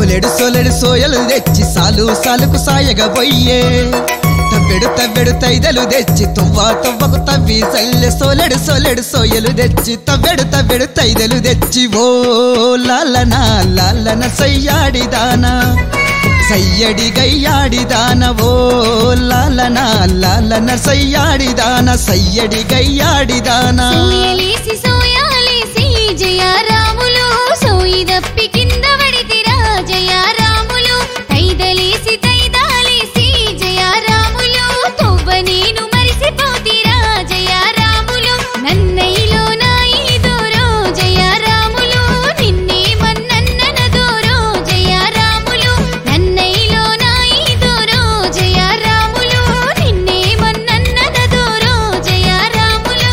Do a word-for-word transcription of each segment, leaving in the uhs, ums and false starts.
సోలెడు సోలెడు సోయలు తెచ్చి సాలు సాలుకు సాయగా పోయే తవ్వెడు తవ్వెడు తైదలు తెచ్చి తువ్వ తువ్వకు తవ్వి చల్లె సోలెడు సోలెడు సోయలు తెచ్చి తవ్వెడు తవ్వెడు తైదలు తెచ్చి ఓ లాలన లాలన సయ్యాడిదానా సయ్యడి గయ్యాడిదాన ఓ లాలన లాలన సయ్యాడిదాన సయ్యడి గయ్యాడిదాన సోయలేసి సోయాలేసి జయరాములు సోయి దప్పి కింద పడితిరా జయరాములు తైదలేసి తైదాలేసి జయరాములు తొవ్వ నేను మరిసిపోతిరా జయరాములు నన్నైలో నాయి దూరో జయరాములు నిన్నే మన్నన్న దూరో జయరాములు నన్నైలో నాయి దూరో జయరాములు నిన్నే మన్నన్న దూరో జయరాములు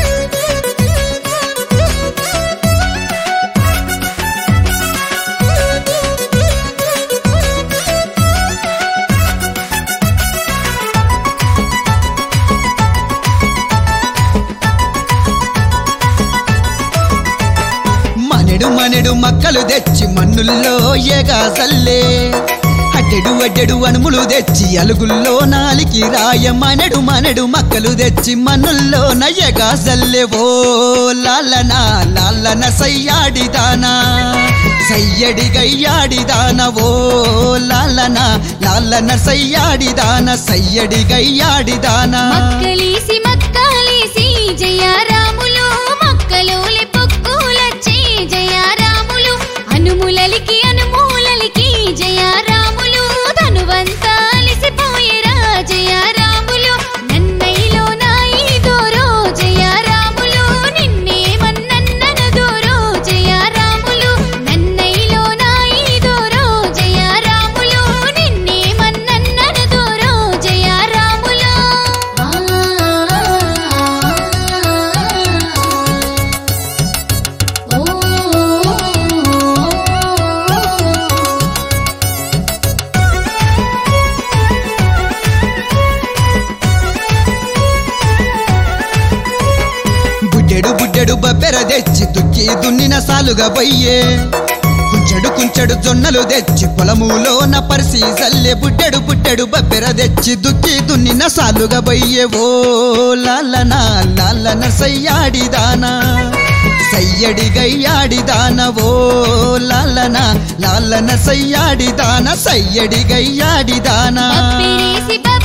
మనెడు మనెడు మక్కలు తెచ్చి మన్నుల్లో ఏగా సల్లే అడ్డెడు అడ్డెడు అణుములు తెచ్చి అలుగుల్లో నాలికి రాయ మనెడు మనెడు మక్కలు తెచ్చి మన్నుల్లో నయ్యగా సల్లే ఓ లాలన లాలన సయ్యాడిదానా సయ్యడి గయ్యాడిదాన ఓ లాలన లాలన సయ్యాడిదాన సయ్యడి గయ్యాడిదానా మక్కలేసి మక్కలేసి జయరాములు మక్కలోలే పొక్కులచ్చే జయరాములు అనుములలికి అనుమూలలికి జయరాములు తనువంతా అలిసిపోయేరా జయరాములు నన్నైలో నాయి దూరో జయరాములు నిన్నే మన్నన్న దూరో జయరాములు నన్నైలో నాయి దూరో జయరాములు నిన్నే మన్నన్న దూరో జయరాములు బుడ్డెడు బుడ్డెడు బబ్బెర తెచ్చి దుక్కి దున్నిన సాలుగా పోయే కుంచెడు కుంచెడు జొన్నలు తెచ్చి పొలములోన పరిసి జల్లె బుడ్డెడు బుడ్డెడు బబ్బెర తెచ్చి దుక్కి దున్నిన సాలుగా పోయే ఓ లాలన లాలన సయ్యాడిదానా సయ్యడి గయ్యాడిదాన ఓ లాలన లాలన సయ్యాడిదాన సయ్యడి గయ్యాడిదానా బబ్బిరేసి